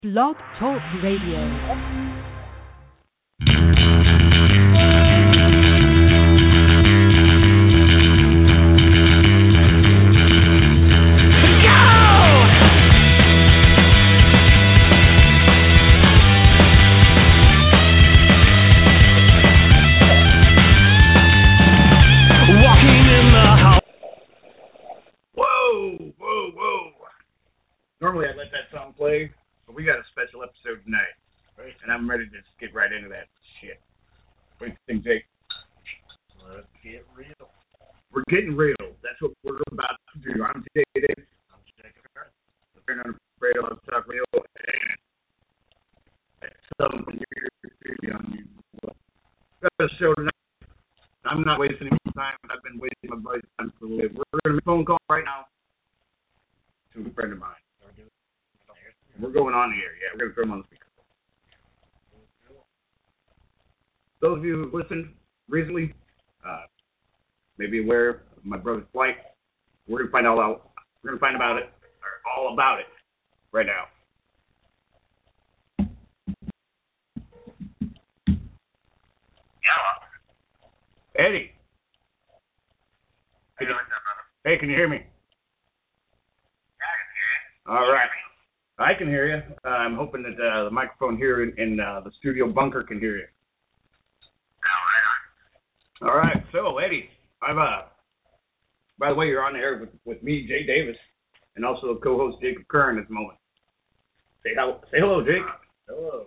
Blog Talk Radio. Normally I'd let that song play, but we got a special episode tonight, right? And I'm ready to just get right into that shit. What do you think, Jake? Let's get real. We're getting real. That's what we're about to do. I'm Jake Davis. I'm Jacob Harris. We're not afraid of Talk Radio, and some from your studio. Got a show tonight. I'm not wasting any time. I've been wasting my buddy's time to live. We're going to make a phone call right now to a friend of mine. We're going on the air, yeah. We're going to throw him on the speaker. Those of you who listened recently may be aware of my brother's plight. We're going to find all about it right now. Yeah. Eddie. Hey, what's up, brother? Hey, can you hear me? Yeah, I can hear you. All right. I can hear you. I'm hoping that the microphone here in the studio bunker can hear you. Oh, right on. All right. So, Eddie, by the way, you're on the air with me, Jay Davis, and also co-host Jacob Kern at the moment. Say hello, Jake. Hello.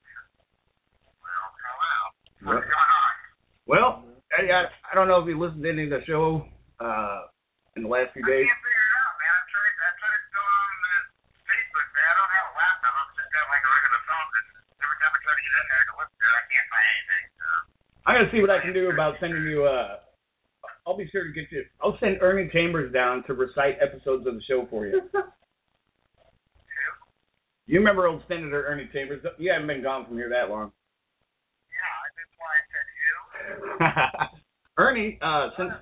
Well. What's going on? Well, Eddie, I don't know if you listened to any of the show in the last few days. I can't figure it out, man. I tried to go on Facebook, man. I don't have a laptop. I'm just got like a regular phone. Every time I try to get in there to look there, I can't find anything. So. I'm going to see what I can do about sending you, I'll be sure to get you, I'll send Ernie Chambers down to recite episodes of the show for you. You remember old Senator Ernie Chambers? You haven't been gone from here that long. Yeah, that's why I said you. Ernie, since...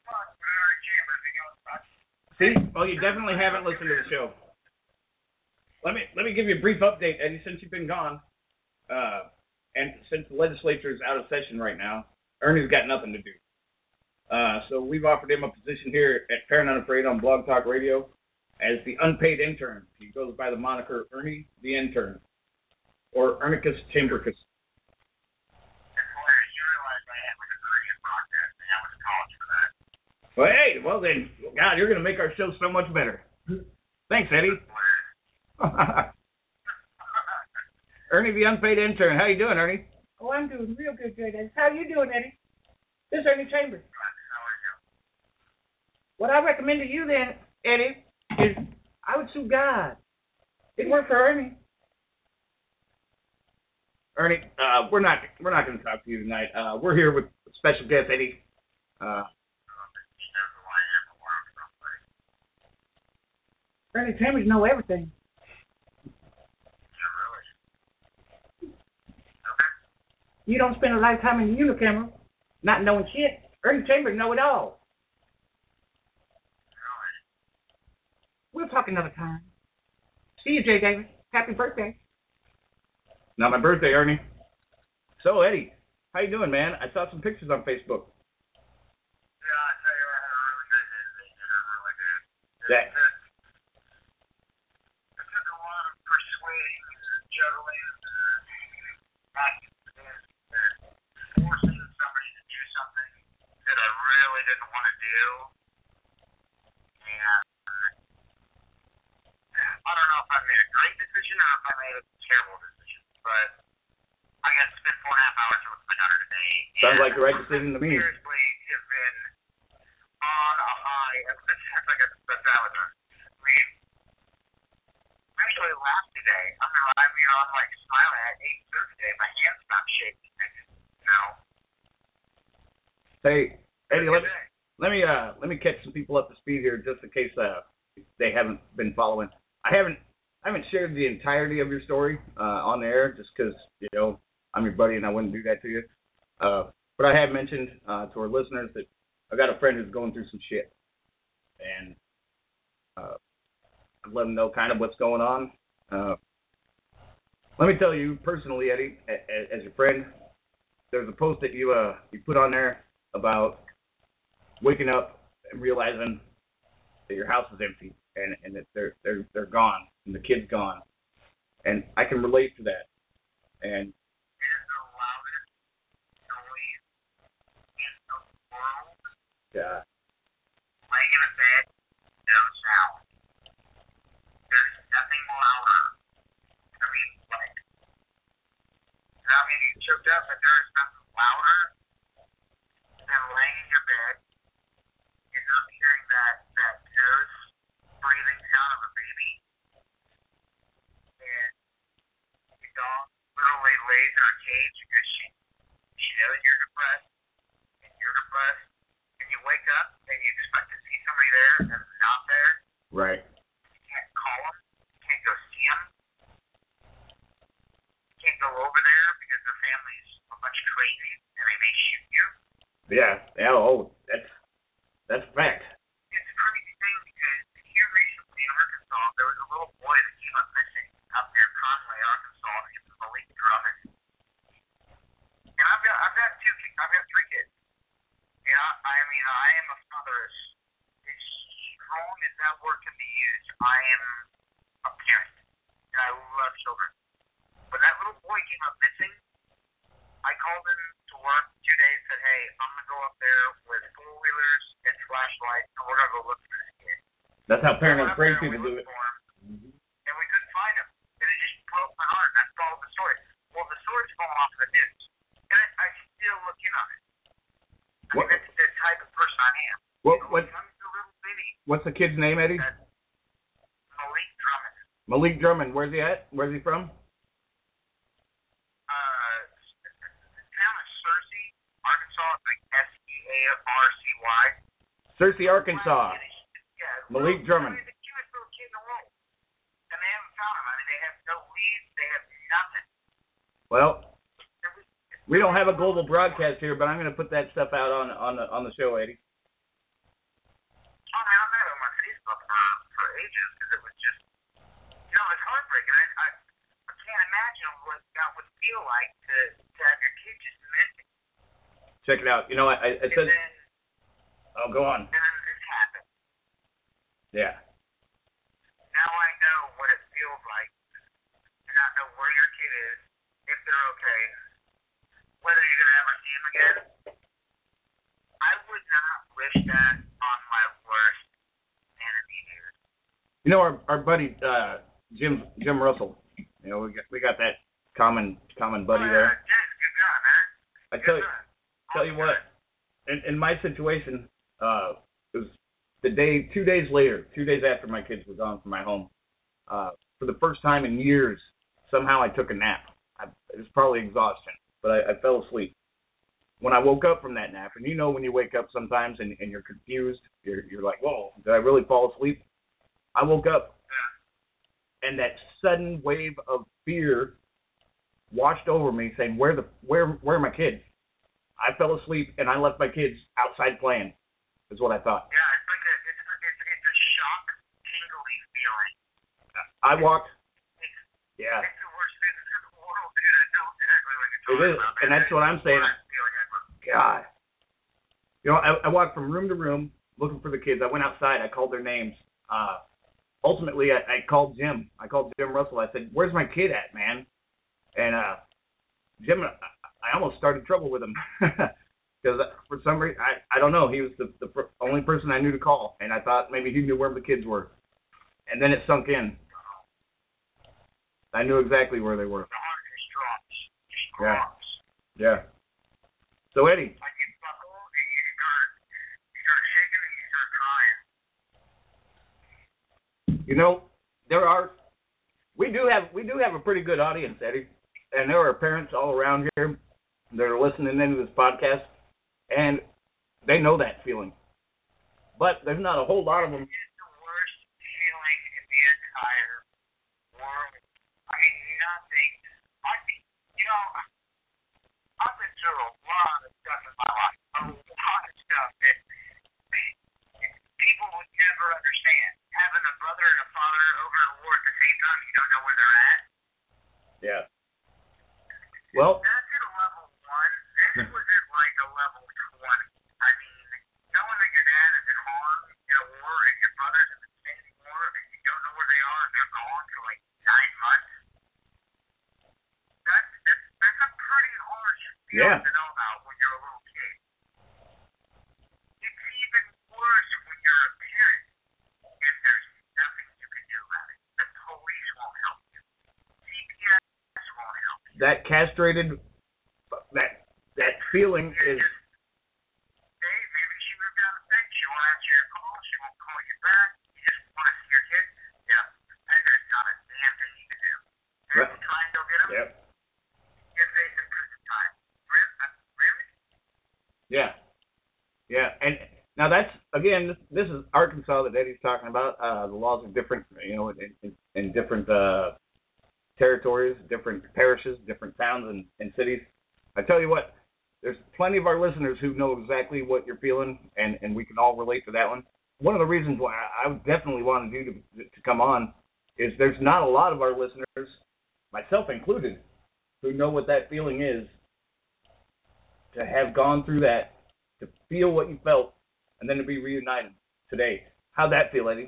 See? Well, you definitely haven't listened to the show. Let me give you a brief update, Eddie, since you've been gone. And since the legislature is out of session right now, Ernie's got nothing to do. So we've offered him a position here at Fair and Unafraid on Blog Talk Radio as the unpaid intern. He goes by the moniker Ernie the Intern, or Ernicus Chambercus. Well, hey, well then, God, you're going to make our show so much better. Thanks, Eddie. Ernie the unpaid intern. How you doing, Ernie? Oh, I'm doing real good, Jay. How you doing, Eddie? This is Ernie Chambers. What I recommend to you then, Eddie, is I would sue God. It worked for Ernie. Ernie, we're not going to talk to you tonight. We're here with special guest Eddie. Ernie Chambers know everything. You don't spend a lifetime in the unicamera not knowing shit. Ernie Chambers know it all. We'll talk another time. See you, Jay Davis. Happy birthday. Not my birthday, Ernie. So, Eddie, how you doing, man? I saw some pictures on Facebook. Yeah, I tell you, I had a really good day today. You did really good. That. It took a lot of persuading and juggling and forcing somebody to do something that I really didn't want to do. And I don't know if I made a great decision or if I made a terrible decision, but I got to spend 4.5 hours with my daughter today. Sounds like the right decision to me. Seriously, have been on a high ever since I got to spend time with her. I mean, I actually laughed today. I'm like smiling at 8:30 today. My hands stopped shaking. You know. Hey, Eddie, let me catch some people up to speed here, just in case they haven't been following. I haven't shared the entirety of your story on the air, just because I'm your buddy and I wouldn't do that to you. But I have mentioned to our listeners that I've got a friend who's going through some shit, and let them know kind of what's going on. Let me tell you personally, Eddie, as your friend, there's a post that you put on there about waking up and realizing that your house is empty and that they're gone and the kid's gone, and I can relate to that. And It is the loudest noise in the world. yeah, Laying in a bed, no sound. There's nothing louder. I mean, like, not meaning you choked up, but there is nothing louder than laying in your bed. You're not hearing that nose breathing sound of a baby. And your dog literally lays in a cage because she knows you're depressed, and you're depressed, and you wake up and you expect to see somebody there and they're not there. right. You can't call them, you can't go see them, you can't go over there because their family's a bunch of crazy and they may shoot you. Yeah. Oh, that's a fact. It's a crazy thing because here recently in Arkansas, there was a little boy that came up missing up near Conway, Arkansas. His name was Malik Drummond. And I've got 3 kids. And I mean, I am a father as strong as that word can be used. I am a parent, and I love children. When that little boy came up missing, I called him to work 2 days, said, hey, I'm going to go up there with 4-wheelers and flashlights, and we're going to go look for this kid. That's how We went parents up raise there and people we do looked it. for him, and we couldn't find him. And it just broke my heart. I followed the story. Well, the story's falling off the news. And I still look in on it. I mean, that's the type of person I am. What I'm a little bitty. what's the kid's name, Eddie? That's Malik Drummond. Malik Drummond. Where's he at? Where's he from? The town of Searcy, Arkansas. It's like Searcy. Searcy, Arkansas. Yeah. Malik Drummond. He's the cutest little kid in the world. And they haven't found him. I mean, they have no leads. They have nothing. Well, we don't have a global broadcast here, but I'm going to put that stuff out on the show, Eddie. Oh, man, I've had it on my Facebook for ages because it was just, it's heartbreaking. I can't imagine what that would feel like to have your kid just missing. Check it out. I And said. then Oh, go on. this happened. Yeah. Now I know what it feels like to not know where your kid is, if they're okay, whether you're going to ever see them again. I would not wish that on my worst enemy, dude. Our buddy Jim Russell. We got that common buddy there. Jim's a good guy, man. I tell you what, in my situation, it was the day 2 days later, 2 days after my kids were gone from my home. For the first time in years, somehow I took a nap. It was probably exhaustion, but I fell asleep. When I woke up from that nap, and when you wake up sometimes and you're confused, you're like, whoa, did I really fall asleep? I woke up, and that sudden wave of fear washed over me, saying, where are my kids? I fell asleep, and I left my kids outside playing, is what I thought. Yeah, it's like it's a shock, tingly feeling. I walked, yeah. It's the worst thing in the world, dude. I know exactly what you're It talking is, about. and that's what I'm saying. God. I walked from room to room looking for the kids. I went outside. I called their names. Ultimately, I called Jim. I called Jim Russell. I said, where's my kid at, man? And Jim, I almost started trouble with him. Because for some reason, I don't know. He was the only person I knew to call. And I thought maybe he knew where the kids were. And then it sunk in. I knew exactly where they were. The heart just drops. Just Yeah. drops. Yeah. So, Eddie. Like you buckle and you start shaking and you start crying. We do have a pretty good audience, Eddie, and there are parents all around here that are listening into this podcast, and they know that feeling. But there's not a whole lot of them. It's the worst feeling in the entire world. I mean, nothing. I've been through a lot of stuff in my life. A lot of stuff that people would never understand. Having a brother and a father over at war at the same time, you don't know where they're at. Yeah. Well, That's at a level 1. This was at like a level 20. I mean, knowing that your dad is at harm in a war and your brother's in the same war and you don't know where they are and they're gone for like 9 months. That's a pretty harsh feeling to know about when you're a little kid. It's even worse when you're a parent and there's nothing you can do about it. The police won't help you. CPS won't help you. that castrated, that feeling is. Hey, maybe she moved out of state. She won't answer your call. She won't call you back. You just want to see your kid. Yeah. And there's not a damn thing you can do. And if you try and go get him, Yep. you're facing prison time. Really? Yeah. Yeah. And now that's, again, this is Arkansas that Eddie's talking about. The laws are different, in different territories, different parishes, different towns and cities. I tell you what, there's plenty of our listeners who know exactly what you're feeling, and we can all relate to that one. One of the reasons why I definitely wanted you to come on is there's not a lot of our listeners, myself included, who know what that feeling is, to have gone through that, to feel what you felt, and then to be reunited today. How'd that feel, Eddie?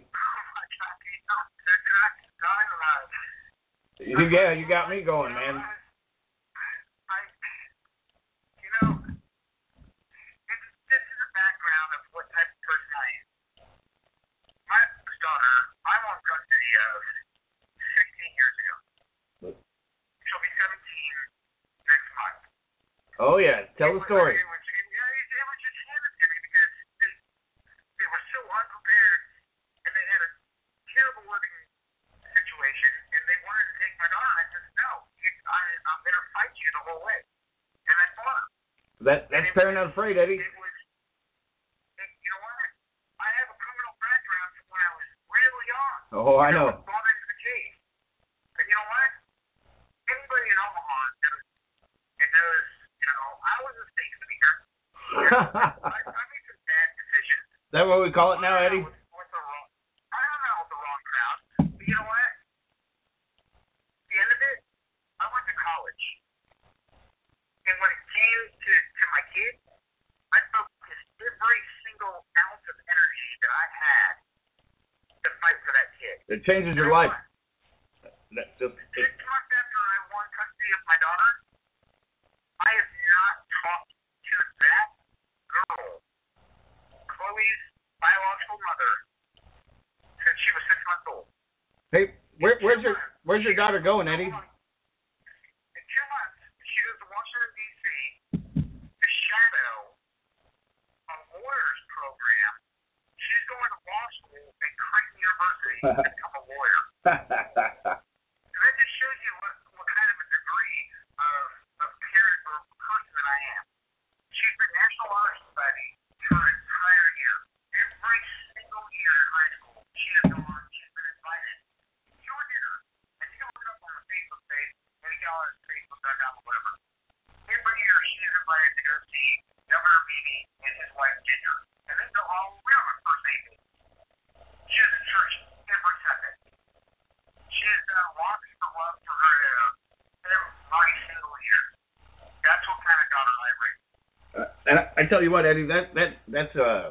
Yeah, you got me going, man. This is a background of what type of person I am. My daughter, I'm on custody of 16 years ago. She'll be 17 next month. Oh, yeah. Tell the story. It was just handed to me because they were so unprepared and they had a terrible living situation and they wanted to take my daughter. And I said, no, I'm going to fight you the whole way. And I fought her. That's fair and unafraid, Eddie. You know what? I have a criminal background from when I was really young. Oh, I know. I was brought into the cave. And you know what? Anybody in Omaha knows, I was a snake speaker. I made some bad decisions. Is that what we call it now, Eddie? I hung out with the wrong crowd. But you know what? At the end of it, I went to college. And when it came to my kids, I focused every single ounce of energy that I had to fight for that kid. It changes your life. That's just 6 months after I won custody of my daughter, I have not talked to that girl, Chloe's biological mother, since she was 6 months old. Hey, where's your daughter going, Eddie? In 2 months, she goes to Washington, D.C. to shadow a lawyer's program. She's going to law school at Creighton University to become a lawyer. So that just shows you what kind of a degree of parent or person that I am. She's been National Honor Society her entire year. Every single year in high school, she has gone, she's been invited to a dinner. And you can look it up on her Facebook page, any y'all on Facebook.com or whatever. Every year she's invited to go see Governor Beebe and his wife Ginger. And they go all around on first aid. She is in church every Sunday. She has done walks for love for her hair every single year. That's what kind of daughter I raised. And I tell you what, Eddie, that's a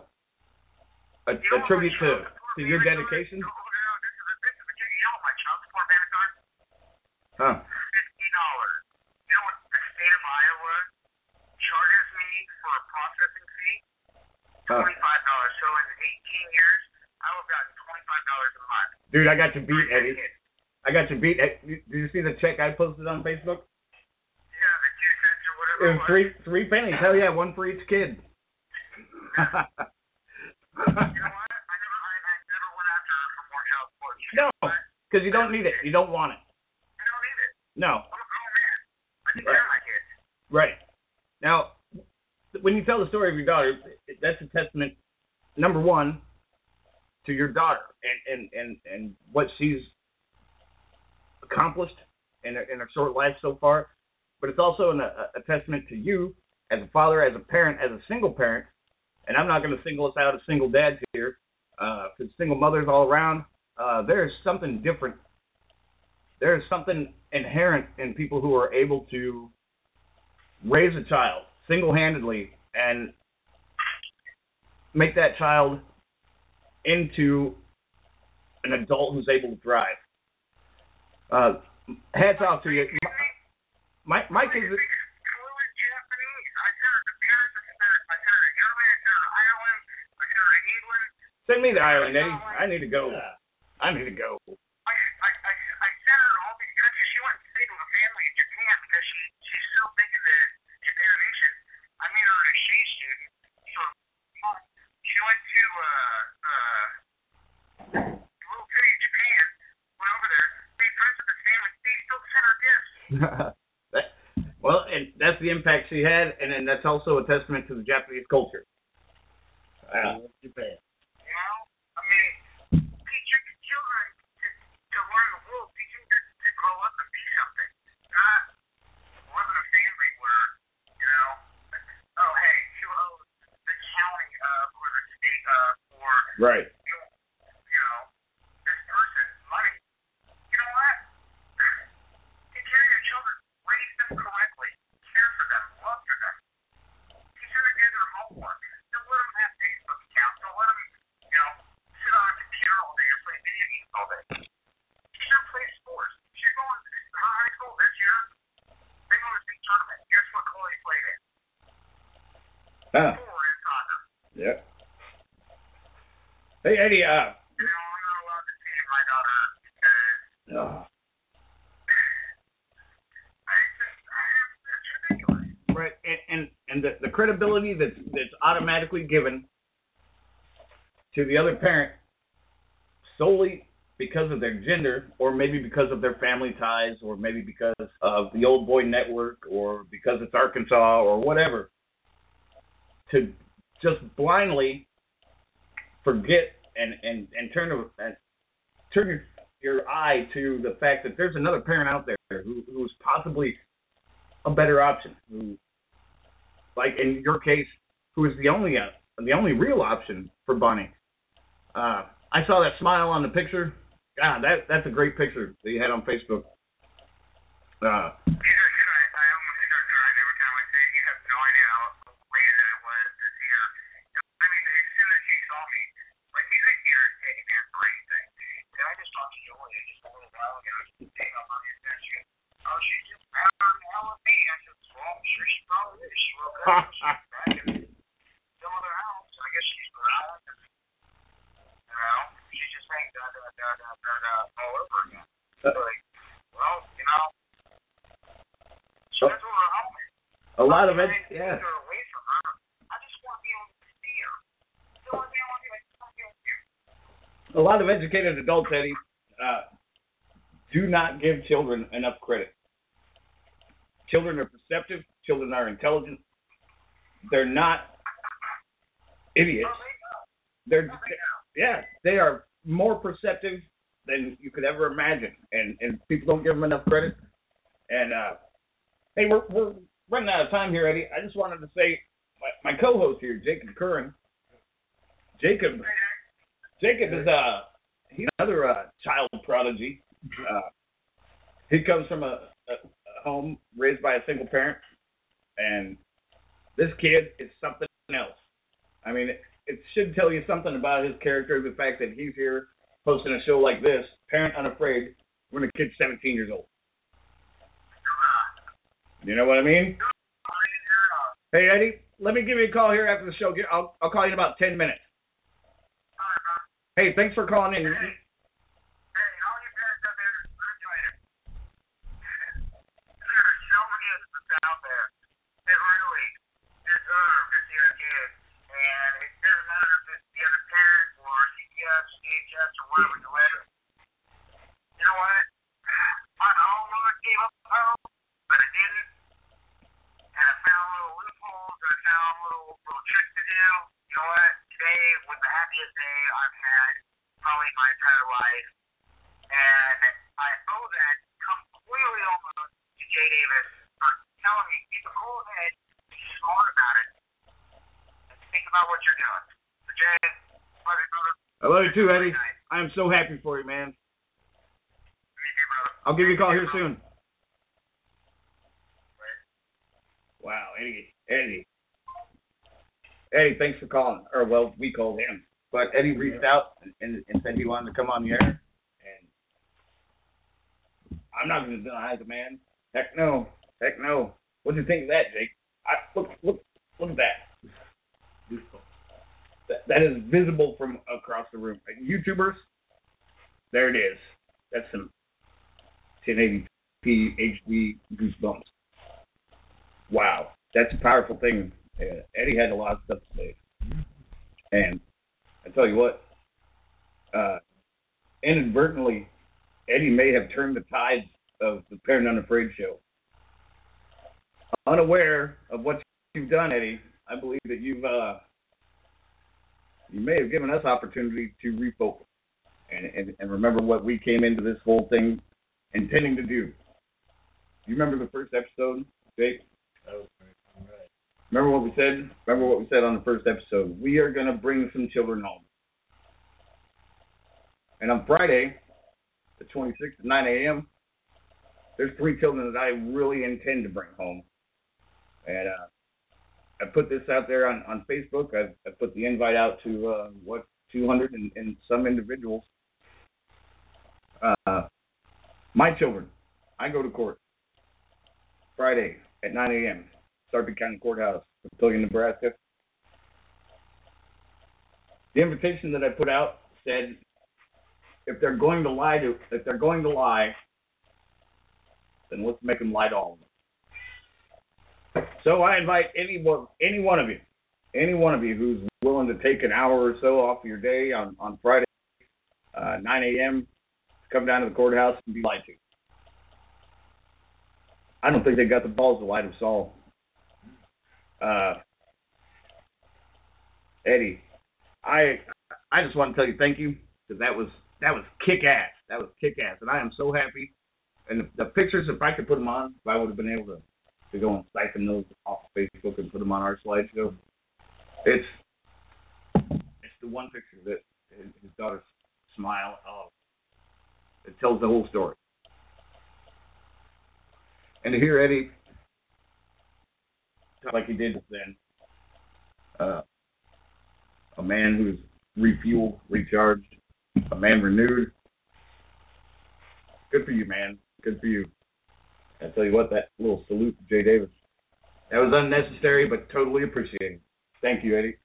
tribute to your dedication. This is the kid. You know what my child support payments are? Huh. $50. You know what the state of Iowa charges me for a processing fee? $25. So in 18 years, I would have gotten $25 a month. Dude, I got you beat, Eddie. I got you beat. Did you see the check I posted on Facebook? Yeah, the 2 cents or whatever It was three pennies. Hell yeah, one for each kid. You know what? I never went after her for more child support. No, because you don't need it. You don't want it. I don't need it. No. I'm a grown man. I take care of my kids. Right. Now, when you tell the story of your daughter, that's a testament, number one, to your daughter and what she's accomplished in her short life so far. But it's also a testament to you as a father, as a parent, as a single parent. And I'm not going to single us out as single dads here, because single mothers all around. There's something different there's something inherent in people who are able to raise a child single-handedly and make that child into an adult who's able to thrive. Hats off to you. Mike is. Fluent Japanese. I sent her to Paris. I sent her to Germany. I sent her to Ireland. I sent her to England. Send me to Ireland, Eddie. I need to go. I need to go. I sent her to all these countries. She went to stay with a family in Japan because she's so big into Japanimation. I made her an exchange student. So she went to little city in Japan. Went over there. Made friends with the family. They still sent her gifts. Well, and that's the impact she had, and then that's also a testament to the Japanese culture. Japan. You know, I mean, teach your children to learn the world. Teach them to grow up and be something. Not live in a family where, you know, oh, hey, you owe the county or the state or Right. you know, this person money. You know what? Take care of your children. Raise them correctly. Care for them. Love for them. Teach them to do their homework. Don't let them have Facebook accounts. Don't let them, you know, sit on a computer all day or play video games all day. Teach them to play sports. If you're going to high school this year, they go to the state tournament. Guess what Chloe played in? Huh. Four in soccer. Yeah. Hey, Eddie. You know, I'm not allowed to see my daughter because it's ridiculous. Right, and the credibility that's automatically given to the other parent solely because of their gender, or maybe because of their family ties, or maybe because of the Old Boy Network, or because it's Arkansas, or whatever, to just blindly forget and turn your eye to the fact that there's another parent out there who's possibly a better option, who, like in your case, who is the only real option for Bunny. I saw that smile on the picture. God, that's a great picture that you had on Facebook. I almost start crying every time I say it. You have no idea how amazing it was to see her. I mean, as soon as she saw me, like, he's like irritating after anything. And I just talked to Julia just a little while ago. She's saying on my and she goes, oh, she's just mad at the hell with me. I said, well, I'm sure she probably is. She woke up and she's back in some other house. I guess she's growling. You know, she's just saying all over again. Like, well, you know, that's where her home is. A lot of it, yeah. Away from her. I just want to be able to see her. The only thing I want to do is just want to be able to see her. A lot of educated adults, Eddie, do not give children enough credit. Children are perceptive. Children are intelligent. They're not idiots. They are more perceptive than you could ever imagine, and people don't give them enough credit. And hey, we're running out of time here, Eddie. I just wanted to say, my co-host here, Jacob Curran. Jacob is he's another child prodigy. He comes from a home raised by a single parent, and this kid is something else. I mean, it should tell you something about his character, the fact that he's here hosting a show like this, Parent Unafraid, when the kid's 17 years old. You know what I mean? Hey, Eddie, let me give you a call here after the show. I'll call you in about 10 minutes. Hey, thanks for calling in. Out there that really deserve to see their kids, and it doesn't matter if it's the other parent or CPS, CHS, or wherever you live. You know what? I almost gave up hope, but I didn't, and I found little loopholes, and I found little tricks to do. You know what? Today was the happiest day I've had probably my entire life, and I owe that completely almost to Jay Davis for telling me, keep a cool head, be smart about it, and think about what you're doing. So, Jay, love you, brother. I love you too, Eddie. I am so happy for you, man. Me too, brother. I'll give you a call here soon. Wow, Eddie, thanks for calling. Or, well, we called him. But Eddie reached out and said he wanted to come on the air. And I'm not going to deny the man. Heck no. What do you think of that, Jake? Look at that. That is visible from across the room. YouTubers, there it is. That's some 1080p HD goosebumps. Wow, that's a powerful thing. Eddie had a lot of stuff to say. And I tell you what, inadvertently, Eddie may have turned the tides of the Parent Unafraid show. Unaware of what you've done, Eddie, I believe that you may have given us opportunity to refocus and remember what we came into this whole thing intending to do. You remember the first episode, Jake? Oh, right. Remember what we said? Remember what we said on the first episode? We are going to bring some children home. And on Friday, the 26th at 9 a.m., there's 3 children that I really intend to bring home. And I put this out there on Facebook. I put the invite out to, 200 and some individuals. My children, I go to court Friday at 9 a.m., Sarpy County Courthouse, Papillion, Nebraska. The invitation that I put out said, if they're going to lie, then let's make them lie to all of them. So I invite any one of you who's willing to take an hour or so off of your day on Friday, 9 a.m., to come down to the courthouse and be lied to. I don't think they got the balls to lie to Saul. Eddie, I just want to tell you thank you, because that was kick-ass. That was kick-ass, and I am so happy. And the pictures, if I could put them on, if I would have been able to go and siphon those off of Facebook and put them on our slideshow, it's the one picture that his daughter's smile, it tells the whole story. And to hear Eddie talk like he did just then, a man who's refueled, recharged, a man renewed. Good for you, man. Good for you. I tell you what, that little salute to Jay Davis, that was unnecessary but totally appreciated. Thank you, Eddie.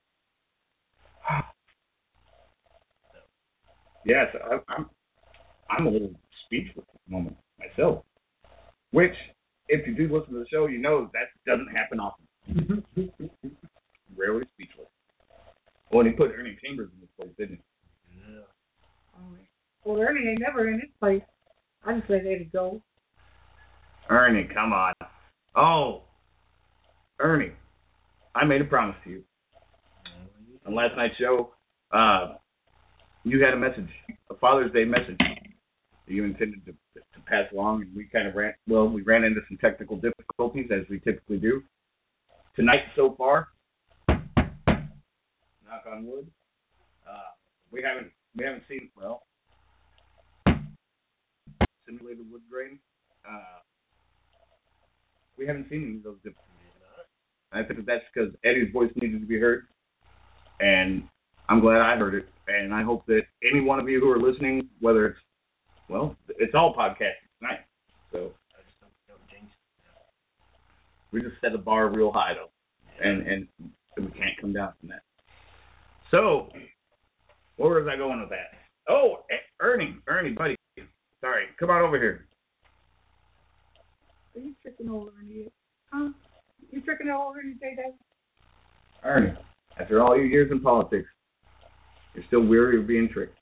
Yes, I'm a little speechless at the moment myself. Which, if you do listen to the show, you know that doesn't happen often. Rarely speechless. Well, he put Ernie Chambers in this place, didn't he? Yeah. Well, Ernie ain't never in this place. I just let Eddie go. Ernie, come on. Oh, Ernie, I made a promise to you. On last night's show, you had a message, a Father's Day message that you intended to pass along, and we kind of ran into some technical difficulties, as we typically do. Tonight, so far, knock on wood, we haven't seen, simulated wood grain. We haven't seen any of those difficulties. I think that's because Eddie's voice needed to be heard, and I'm glad I heard it. And I hope that any one of you who are listening, whether it's all podcasting tonight. So we just set the bar real high, though, and we can't come down from that. So where was I going with that? Oh, Ernie, buddy. Sorry, come on over here. Are you tricking over Ernie? Huh? You tricking over Ernie, Jay Davis? Ernie, after all your years in politics, you're still weary of being tricked.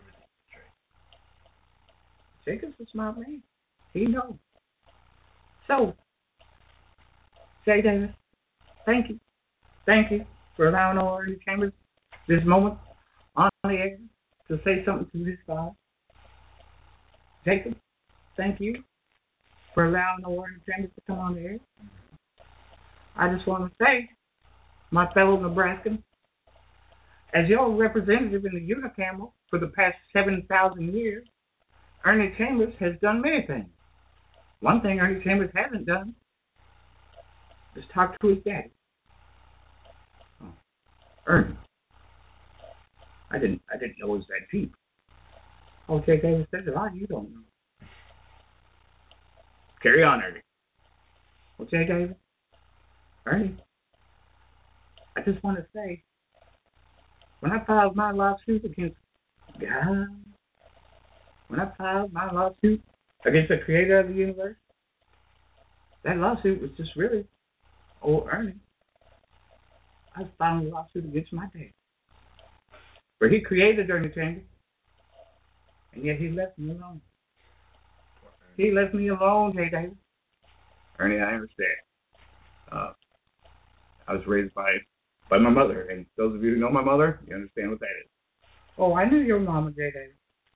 Jacob's a smart man. He knows. So, Jay Davis, thank you. Thank you for allowing old Ernie Chambers this moment on the air to say something to this guy. Jacob, thank you for allowing old Ernie Chambers to come on the air. I just want to say, my fellow Nebraskans, as your representative in the unicameral for the past 7,000 years, Ernie Chambers has done many things. One thing Ernie Chambers hasn't done is talk to his daddy. Oh, Ernie. I didn't know it was that deep. Oh, Jay Davis, there's a lot you don't know. Carry on, Ernie. Well, Jay Davis, Ernie, I just want to say, when I filed my lawsuit against God, when I filed my lawsuit against the creator of the universe, that lawsuit was just really old Ernie. I was filing a lawsuit against my dad. But he created Ernie Chambers, and yet he left me alone. He left me alone, Jay Davis. Ernie, I understand. I was raised by my mother, and those of you who know my mother, you understand what that is. Oh, I knew your mama, Jay Davis.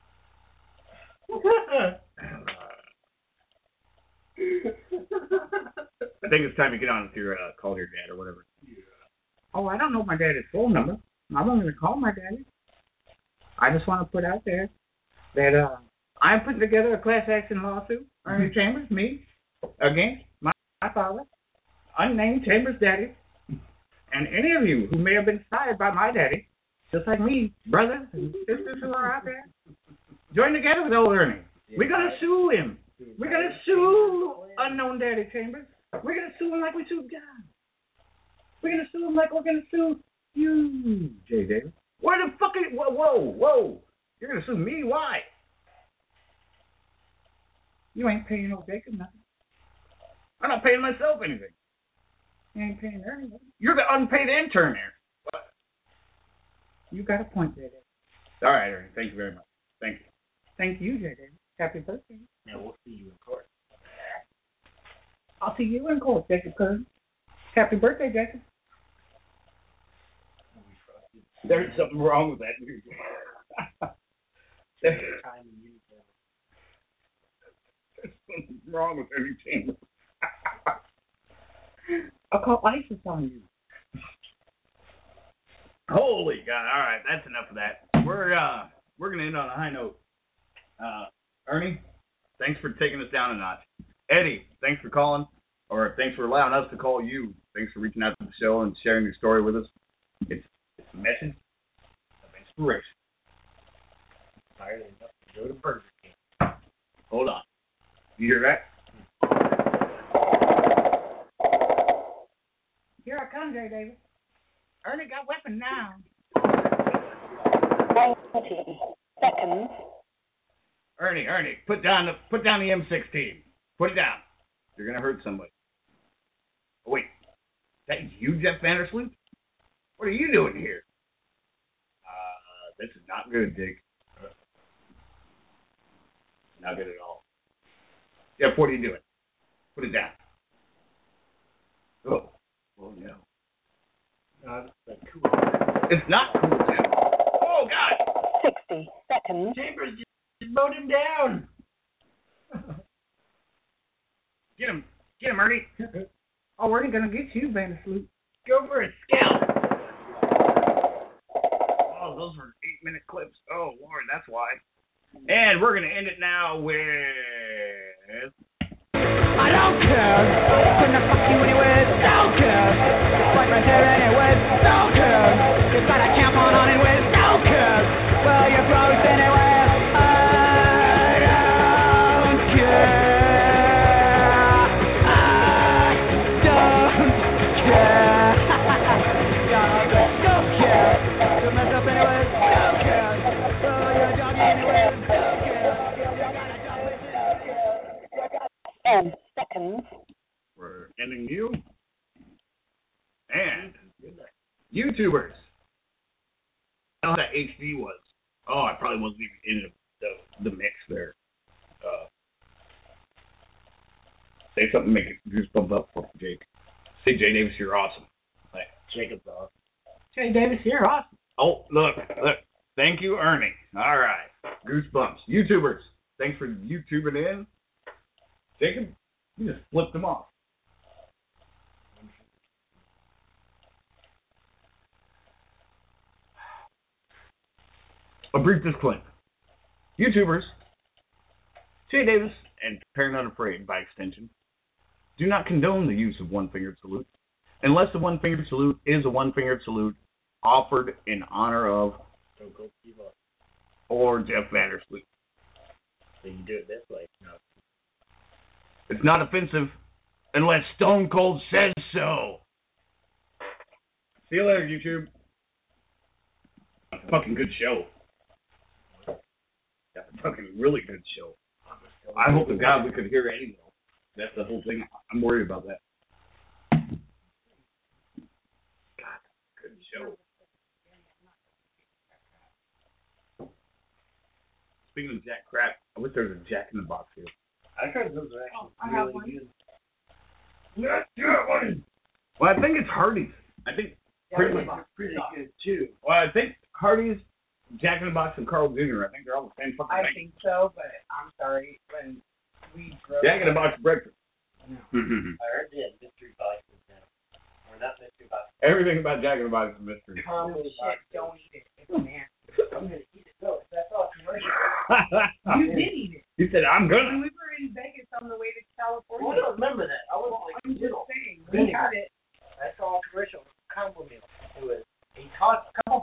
I think it's time to get on with your call your dad or whatever. Oh, I don't know my daddy's phone number. I'm only going to call my daddy. I just want to put out there that I'm putting together a class action lawsuit, Ernie Chambers, me, against my father, unnamed Chambers daddy, and any of you who may have been fired by my daddy, just like me, brothers and sisters who are out there. Join together with old Ernie. We're going to sue him. We're going to sue unknown daddy Chambers. We're going to sue him like we sued God. We're going to sue him like we're going to sue you, Jay Davis. Where the fuck are you? Whoa. You're going to sue me? Why? You ain't paying no Jacob nothing. I'm not paying myself anything. You ain't paying Ernie nothing. You're the unpaid intern here. What? You got a point, Jay Davis. All right, Ernie. Thank you very much. Thank you. Thank you, Jay Davis. Happy birthday. Now we'll see you in court. I'll see you in court, Jacob Curry. Happy birthday, Jacob. There's something wrong with that. There's something wrong with Ernie Chambers. I'll call ISIS on you. Holy God! All right, that's enough of that. We're gonna end on a high note. Ernie, thanks for taking us down a notch. Eddie, thanks for calling, or thanks for allowing us to call you. Thanks for reaching out to the show and sharing your story with us. It's a message of inspiration. Tired enough to go to Burger King. Hold on. You hear that? Here I come, Jay Davis. Ernie got weapon now. 90 seconds. Ernie, put down the M16. Put it down. You're gonna hurt somebody. Oh, wait, is that you, Jeff Vandersloot? What are you doing here? This is not good, Dick. Not good at all. Jeff, what are you doing? Put it down. Oh no. That's cool. It's not cool, Jeff. Oh God. 60 seconds. Chambers just mowed him down. Get him, Ernie. Oh, we're gonna get you, Vandersloot. Go for a scalp. Oh, those were 8-minute clips. Oh Lord, that's why. And we're gonna end it now with. I don't care. Couldn't fuck you anyway. Don't care. It's right there anyway. Don't care. You got a camp on anyway. Don't care. Well, you're close anyway. I don't care. I don't care. Don't care. You mess up anyway. Don't care. Well, you're doggy anyway. Don't care. You got a job with it. 10 seconds. We're ending you. And YouTubers. I don't know how that HD was. Oh, I probably wasn't even in the mix there. Say something, make it goosebump up for Jake. Say, Jay Davis, you're awesome. Like, Jacob's off. Jay Davis, you're awesome. oh, look. Thank you, Ernie. All right. Goosebumps. YouTubers, thanks for YouTubing in. Jacob, you just flipped them off. A brief disclaimer. YouTubers Jay Davis and Prepare Not Afraid, by extension, do not condone the use of one-fingered salute, unless the one-fingered salute is a one-fingered salute offered in honor of Stone Cold Steve Austin. or Jeff Vandersloot. So you do it this way. No. It's not offensive unless Stone Cold says so. See you later, YouTube. Fucking good show. That's a fucking really good show. I hope to God we could hear any though. That's the whole thing. I'm worried about that. God, good show. Speaking of Jack Crap, I wish there was a Jack in the Box here. I heard those are actually really good. Let's get one. Well, I think it's Hardee's. I think pretty much. Pretty good too. Well, I think Hardee's, Jack in the Box, and Carl Jr. I think they're all the same fucking I thing. think so, but I'm sorry. When we drove Jack in the Box breakfast. I heard they had mystery boxes now. Or not mystery boxes. Everything about Jack in the Box is a mystery. shit, don't eat it. It's nasty. I'm going to eat it. No, that's all commercial. You did eat it. You said I'm When gonna. we were in Vegas on the way to California. Well, I don't remember that. I was like, I'm just little. saying, we had it. I saw a commercial combo meal. It was a couple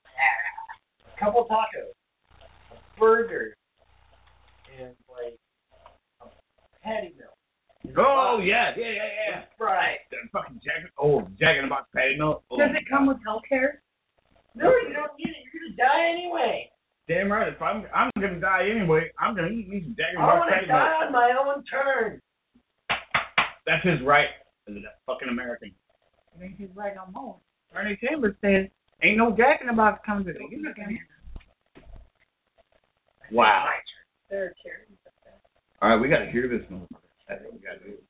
tacos, a burger, and like a patty melt. Oh yeah. Right. That fucking Jack in the Box patty melt. Oh, Does it come with health care? No, you don't need it. You're gonna die anyway. Damn right. If I'm gonna die anyway, I'm gonna eat me some Jack in the I Box want to patty die melt. on my own turn. That's his right as a fucking American. I think he's right on home. Bernie Chambers says, ain't no Jack in the Box comes with it. You look at me. Wow. There are charities. All right, we gotta hear this motherfucker. That's what we gotta do.